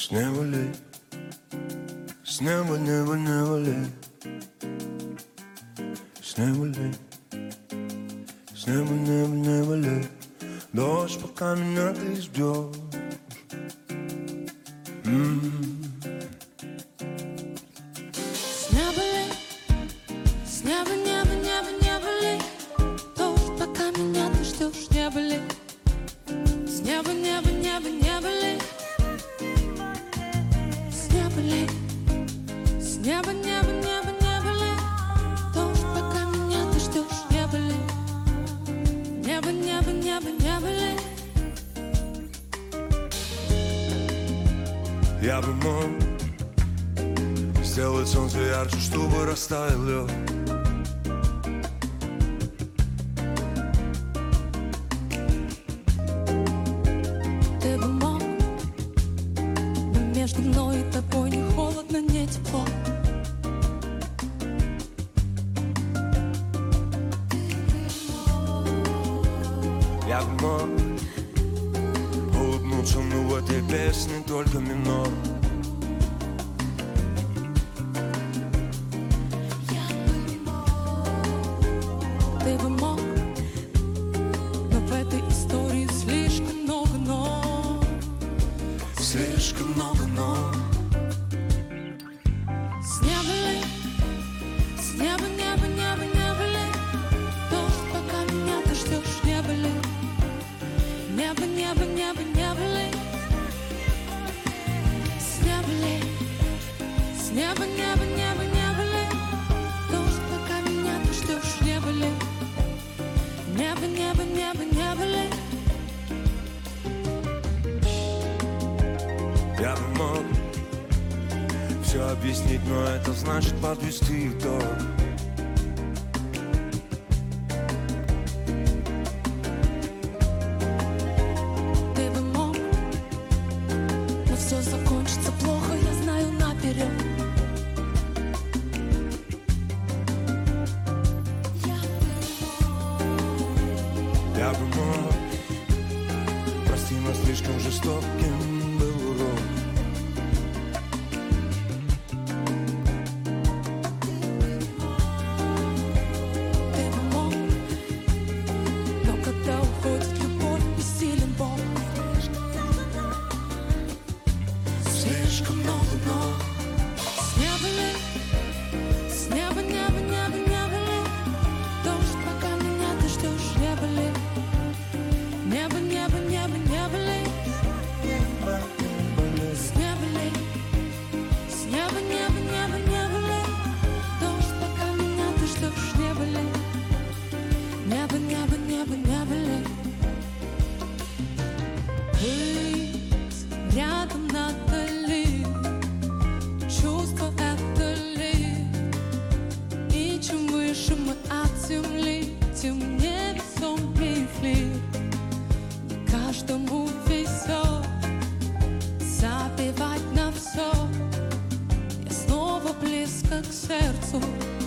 С неба ли, с неба, неба, неба ли, с неба ли, с неба, неба, неба ли, дождь, пока меня ты ждешь. С неба ли, с неба, неба, неба, неба ли, дождь, пока меня ты ждешь. Неба ли, с неба, неба, неба, неба ли, с неба ли, с неба, неба, неба, неба ли, дождь, пока меня ты ждешь. Неба ли, небо, небо, небо, небо ли. Я бы мог сделать солнце ярче, чтобы растаял лед. Ты бы мог, но между мной и тобой не холодно, не тепло. Я бы мог улыбнуться, но в этой песне только минор. Ты бы мог, но в этой истории слишком много но. Слишком много но. С неба ли, с неба, небо, небо, небо ли, дождь, пока меня ты ждешь. Небо ли, небо, небо, небо, небо ли, с неба ли, с неба, небо, небо, небо ли, дождь, пока меня ты ждешь. Небо ли, небо, небо, небо, небо ли. Я бы мог все объяснить, но это значит подвести итог. Ты бы мог, но все закончится плохо, я знаю наперед. Я бы мог, прости, но слишком жестоким был урок. Ты бы мог, но когда уходит любовь, бессилен Бог. Слишком много но. С неба ли, с неба, небо, небо, небо ли, дождь, пока меня ты ждешь. Небо ли, небо, небо, небо, небо ли, с неба ли, с неба, небо, небо, небо ли, дождь, пока меня ты ждешь. Небо ли, небо, небо, небо, небо ли. Быть рядом надо ли, чувство это ли, и чем выше мы от земли, тем невесомее флир. Каждому везет забивать на все. Я снова близко к сердцу.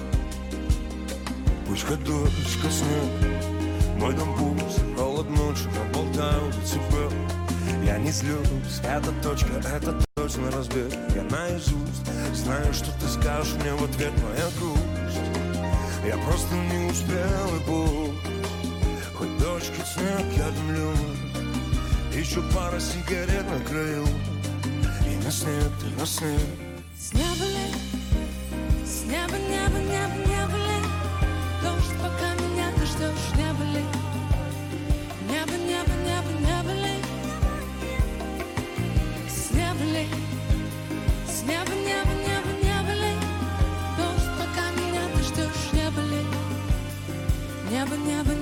Пусть хоть дождь коснет мой дом пуст, холод ночи, но болтаю цепел. Я не злюсь, эта точка, это точно разбег. Я наизусть знаю, что ты скажешь мне в ответ, моя грусть. Я просто не успел и пусть. Хоть дождь, хоть снег, я дымлю. Еще пара сигарет на краю. И на снег, ты на снег. С неба